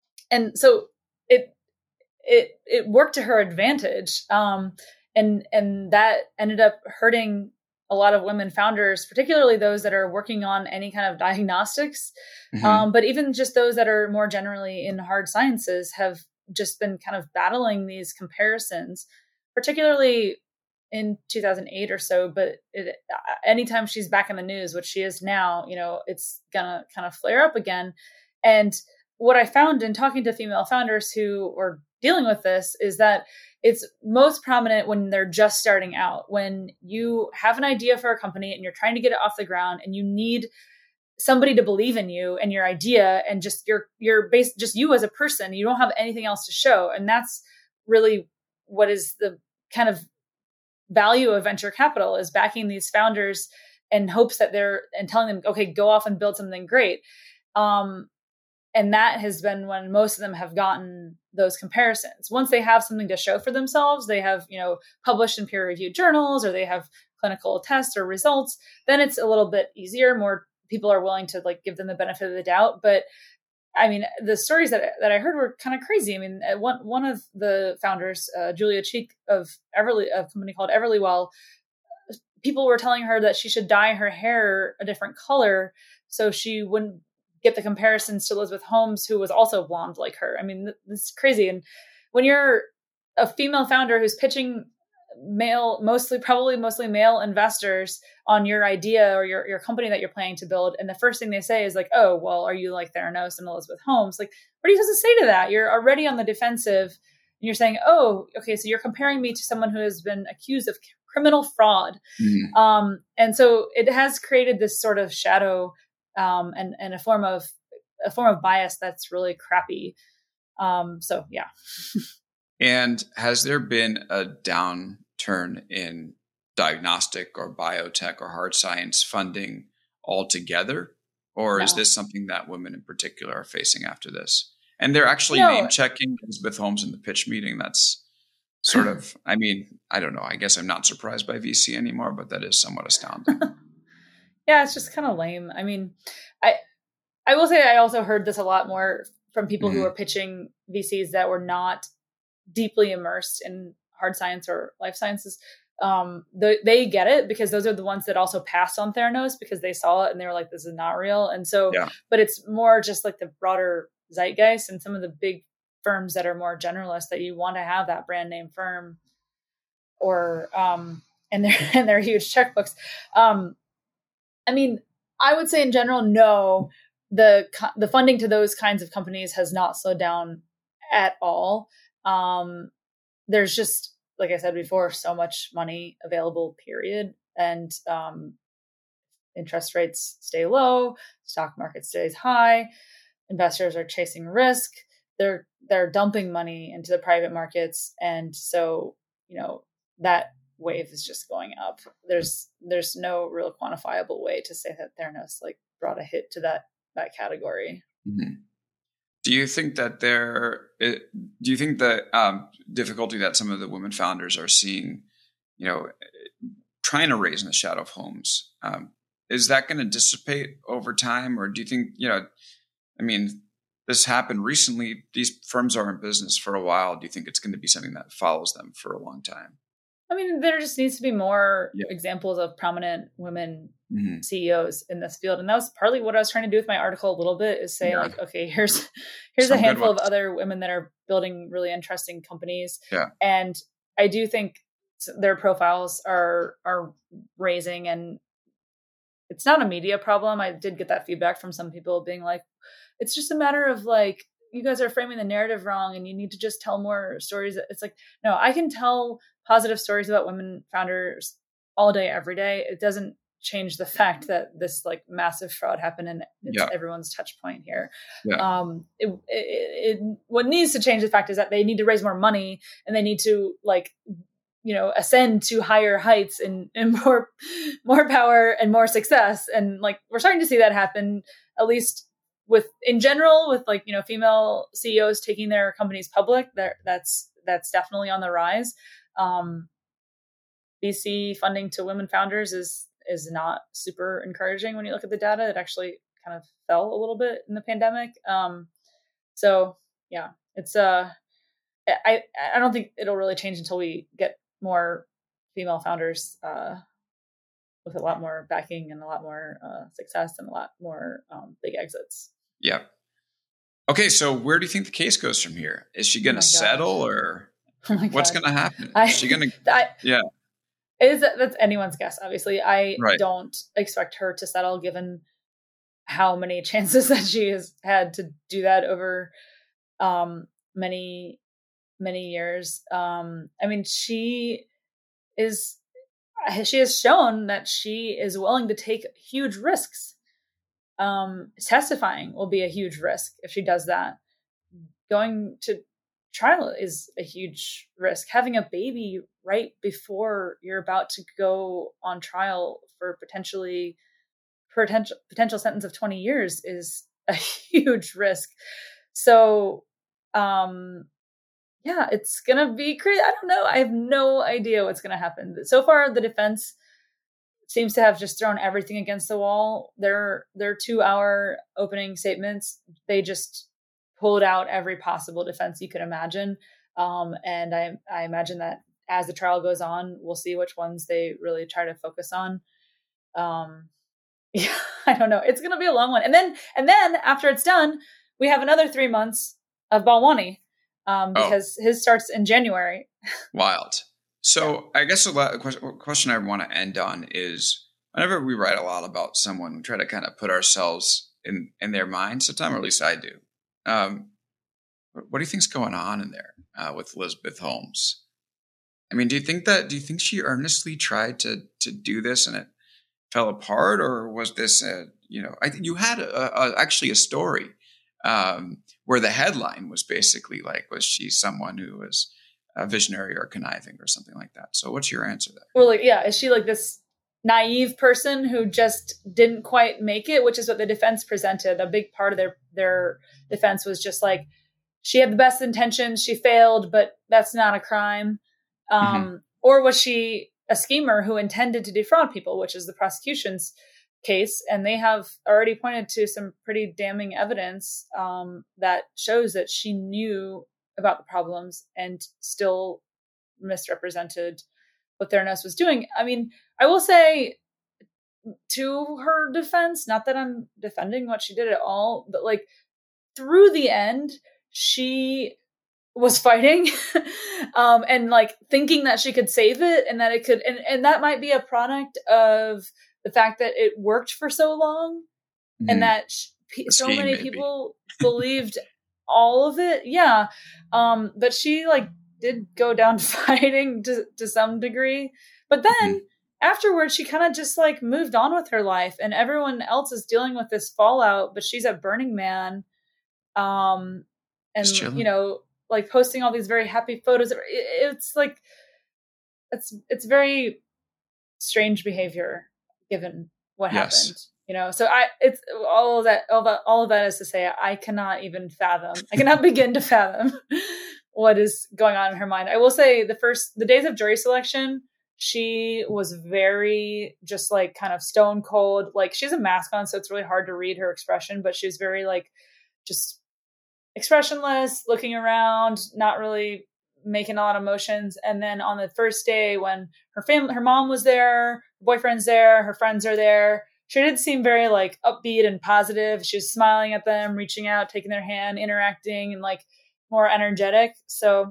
S3: and so it, it, it worked to her advantage. Um, and, and that ended up hurting a lot of women founders, particularly those that are working on any kind of diagnostics. Mm-hmm. Um, but even just those that are more generally in hard sciences have just been kind of battling these comparisons, particularly in two thousand eight or so. But it, anytime she's back in the news, which she is now, you know, it's gonna kind of flare up again. And what I found in talking to female founders who are dealing with this is that it's most prominent when they're just starting out, when you have an idea for a company and you're trying to get it off the ground and you need somebody to believe in you and your idea and just your, your base, just you as a person. You don't have anything else to show. And that's really what is the kind of value of venture capital, is backing these founders in hopes that they're, and telling them, okay, go off and build something great. Um, And that has been when most of them have gotten those comparisons. Once they have something to show for themselves, they have, you know, published in peer-reviewed journals, or they have clinical tests or results, then it's a little bit easier. More people are willing to like give them the benefit of the doubt. But I mean, the stories that that I heard were kind of crazy. I mean, one one of the founders, uh, Julia Cheek of Everly, a company called Everlywell, people were telling her that she should dye her hair a different color so she wouldn't get the comparisons to Elizabeth Holmes, who was also blonde like her. I mean, this is crazy. And when you're a female founder who's pitching male, mostly, probably mostly male investors on your idea or your, your company that you're planning to build, and the first thing they say is like, oh, well, are you like Theranos and Elizabeth Holmes? Like, what are you supposed to say to that? You're already on the defensive, and you're saying, oh, okay, so you're comparing me to someone who has been accused of criminal fraud. Mm-hmm. Um, and so it has created this sort of shadow Um, and, and a form of a form of bias that's really crappy. Um, so, yeah.
S2: And has there been a downturn in diagnostic or biotech or hard science funding altogether? Or no. Is this something that women in particular are facing after this? And they're actually no. name checking Elizabeth Holmes in the pitch meeting. That's sort of, I mean, I don't know. I guess I'm not surprised by V C anymore, but that is somewhat astounding.
S3: Yeah, it's just kind of lame. I mean, I I will say I also heard this a lot more from people mm-hmm. who are pitching V Cs that were not deeply immersed in hard science or life sciences. Um, the, they get it because those are the ones that also passed on Theranos because they saw it and they were like, this is not real. And so, yeah. but it's more just like the broader zeitgeist and some of the big firms that are more generalist that you want to have that brand name firm or, um, and their and their huge checkbooks. Um, I mean, I would say in general, no, the the funding to those kinds of companies has not slowed down at all. Um, there's just, like I said before, so much money available, period. And um, interest rates stay low, stock market stays high, investors are chasing risk. They're they're dumping money into the private markets, and so you know that wave is just going up. There's there's no real quantifiable way to say that Theranos like brought a hit to that that category.
S2: Mm-hmm. Do you think that there? Do you think the um, difficulty that some of the women founders are seeing, you know, trying to raise in the shadow of homes, um, is that going to dissipate over time, or do you think, you know, I mean, this happened recently. These firms are in business for a while. Do you think it's going to be something that follows them for a long time?
S3: I mean, there just needs to be more
S2: yeah.
S3: examples of prominent women
S2: mm-hmm.
S3: C E Os in this field. And that was partly what I was trying to do with my article a little bit, is say yeah. like, okay, here's, here's Some a handful of other women that are building really interesting companies.
S2: Yeah.
S3: And I do think their profiles are, are raising, and it's not a media problem. I did get that feedback from some people being like, it's just a matter of like, you guys are framing the narrative wrong and you need to just tell more stories. It's like, no, I can tell positive stories about women founders all day, every day. It doesn't change the fact that this like massive fraud happened, and it's yeah. everyone's touch point here. Yeah. Um, it, it, it, what needs to change the fact is that they need to raise more money, and they need to like, you know, ascend to higher heights and, and more, more power and more success. And like, we're starting to see that happen, at least with, in general, with like, you know, female C E Os taking their companies public. There, that's, that's definitely on the rise. Um, V C funding to women founders is, is not super encouraging when you look at the data. It actually kind of fell a little bit in the pandemic. Um, so yeah, it's, uh, I, I don't think it'll really change until we get more female founders, uh, with a lot more backing and a lot more, uh, success and a lot more, um, big exits.
S2: Yeah. Okay. So where do you think the case goes from here? Is she going to oh settle, or
S3: oh
S2: what's going to happen?
S3: I,
S2: Is she going to, yeah.
S3: Is that's anyone's guess. Obviously, I
S2: right.
S3: don't expect her to settle, given how many chances that she has had to do that over um, many, many years. Um, I mean, she is, she has shown that she is willing to take huge risks. Um, testifying will be a huge risk if she does that. Going to trial is a huge risk. Having a baby right before you're about to go on trial for potentially potential potential sentence of twenty years is a huge risk. So, um, yeah, it's gonna be crazy. I don't know. I have no idea what's gonna happen. So far, the defense seems to have just thrown everything against the wall. Their their two hour opening statements, they just pulled out every possible defense you could imagine. Um, and I, I imagine that as the trial goes on, we'll see which ones they really try to focus on. Um, yeah, I don't know. It's going to be a long one. And then, and then after it's done, we have another three months of Balwani, um, because oh. his starts in January.
S2: Wild. So I guess a question I want to end on is, whenever we write a lot about someone, we try to kind of put ourselves in, in their mind sometime, or at least I do. Um, what do you think's going on in there uh, with Elizabeth Holmes? I mean, do you think that, do you think she earnestly tried to, to do this and it fell apart, or was this, a, you know, I think you had a, a, actually a story um, where the headline was basically like, was she someone who was a visionary or conniving or something like that? So what's your answer there?
S3: Well, like, yeah, is she like this naive person who just didn't quite make it, which is what the defense presented. A big part of their, their defense was just like, she had the best intentions, she failed, but that's not a crime. Um, mm-hmm. Or was she a schemer who intended to defraud people, which is the prosecution's case. And they have already pointed to some pretty damning evidence um, that shows that she knew about the problems and still misrepresented what Theranos was doing. I mean, I will say, to her defense, not that I'm defending what she did at all, but like through the end, she was fighting um, and like thinking that she could save it and that it could, and, and that might be a product of the fact that it worked for so long mm-hmm. and that she, so scheme, many maybe. people believed all of it. Yeah. Um, but she like did go down fighting to, to some degree, but then mm-hmm. afterwards she kind of just like moved on with her life, and everyone else is dealing with this fallout, but she's at Burning Man. Um, and you know, like posting all these very happy photos. It, it's like, it's, it's very strange behavior given what yes. happened. You know, so I, it's all of that, all that, all of that is to say, I cannot even fathom, I cannot begin to fathom what is going on in her mind. I will say the first, the days of jury selection, she was very just like kind of stone cold. Like she has a mask on, so it's really hard to read her expression, but she was very like just expressionless, looking around, not really making a lot of motions. And then on the first day when her family, her mom was there, her boyfriend's there, her friends are there, she did seem very like upbeat and positive. She was smiling at them, reaching out, taking their hand, interacting, and like more energetic. So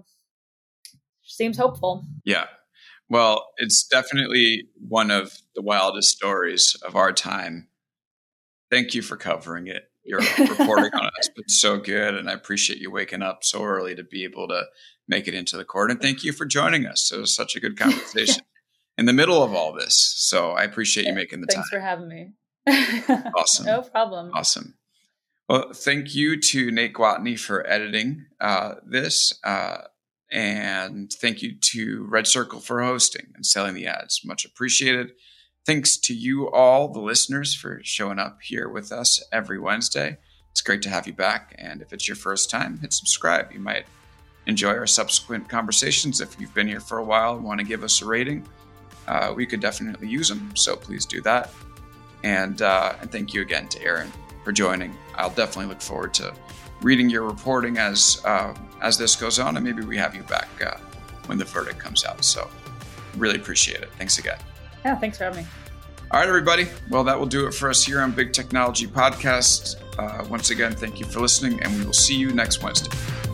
S3: she seems hopeful.
S2: Yeah. Well, it's definitely one of the wildest stories of our time. Thank you for covering it. Your reporting on it has been so good, and I appreciate you waking up so early to be able to make it into the court. And thank you for joining us. It was such a good conversation in the middle of all this. So I appreciate yeah, you making the
S3: thanks
S2: time.
S3: Thanks for having me.
S2: Awesome.
S3: No problem.
S2: Awesome. Well, thank you to Nate Gwatney for editing uh, this. Uh, and thank you to Red Circle for hosting and selling the ads. Much appreciated. Thanks to you all, the listeners, for showing up here with us every Wednesday. It's great to have you back. And if it's your first time, hit subscribe. You might enjoy our subsequent conversations. If you've been here for a while and want to give us a rating, uh, we could definitely use them. So please do that. And, uh, and thank you again to Aaron for joining. I'll definitely look forward to reading your reporting as uh, as this goes on. And maybe we have you back uh, when the verdict comes out. So really appreciate it. Thanks again.
S3: Yeah, thanks for having me.
S2: All right, everybody. Well, that will do it for us here on Big Technology Podcast. Uh, once again, thank you for listening, and we will see you next Wednesday.